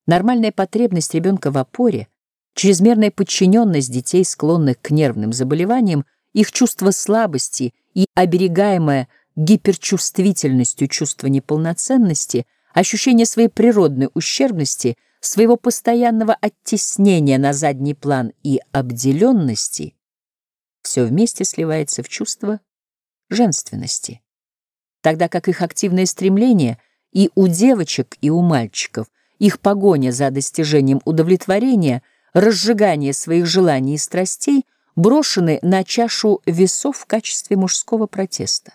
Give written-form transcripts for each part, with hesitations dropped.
Нормальная потребность ребенка в опоре, чрезмерная подчиненность детей, склонных к нервным заболеваниям, их чувство слабости и оберегаемое гиперчувствительностью чувство неполноценности, ощущение своей природной ущербности, своего постоянного оттеснения на задний план и обделенности — все вместе сливается в чувство женственности, тогда как их активное стремление и у девочек, и у мальчиков, их погоня за достижением удовлетворения, разжигание своих желаний и страстей брошены на чашу весов в качестве мужского протеста.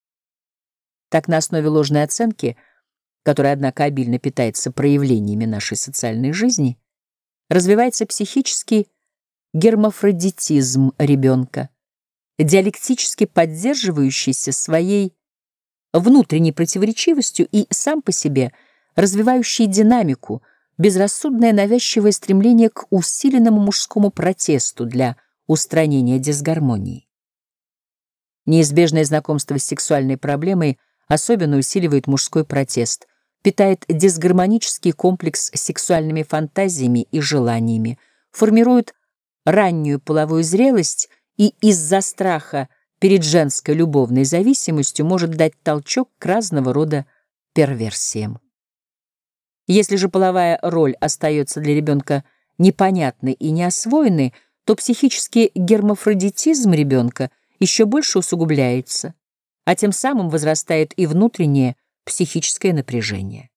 Так, на основе ложной оценки, которая, однако, обильно питается проявлениями нашей социальной жизни, развивается психический гермафродитизм ребенка, диалектически поддерживающийся своей внутренней противоречивостью и сам по себе развивающий динамику, безрассудное навязчивое стремление к усиленному мужскому протесту для устранения дисгармонии. Неизбежное знакомство с сексуальной проблемой особенно усиливает мужской протест, питает дисгармонический комплекс сексуальными фантазиями и желаниями, формирует раннюю половую зрелость и из-за страха перед женской любовной зависимостью может дать толчок к разного рода перверсиям. Если же половая роль остается для ребенка непонятной и неосвоенной, то психический гермафродитизм ребенка еще больше усугубляется, а тем самым возрастает и внутреннее психическое напряжение.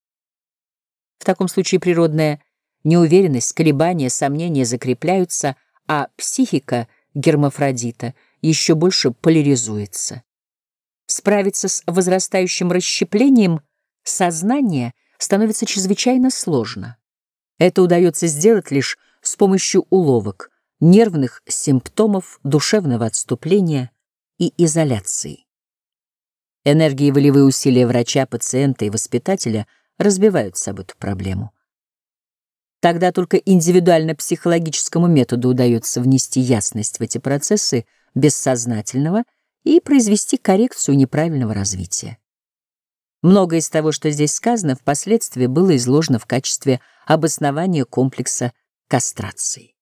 В таком случае природная неуверенность, колебания, сомнения закрепляются, а психика гермафродита еще больше поляризуется. Справиться с возрастающим расщеплением сознания становится чрезвычайно сложно. Это удается сделать лишь с помощью уловок, нервных симптомов, душевного отступления и изоляции. Энергии и волевые усилия врача, пациента и воспитателя разбивают с собой эту проблему. Тогда только индивидуально-психологическому методу удается внести ясность в эти процессы бессознательного и произвести коррекцию неправильного развития. Многое из того, что здесь сказано, впоследствии было изложено в качестве обоснования комплекса кастрации.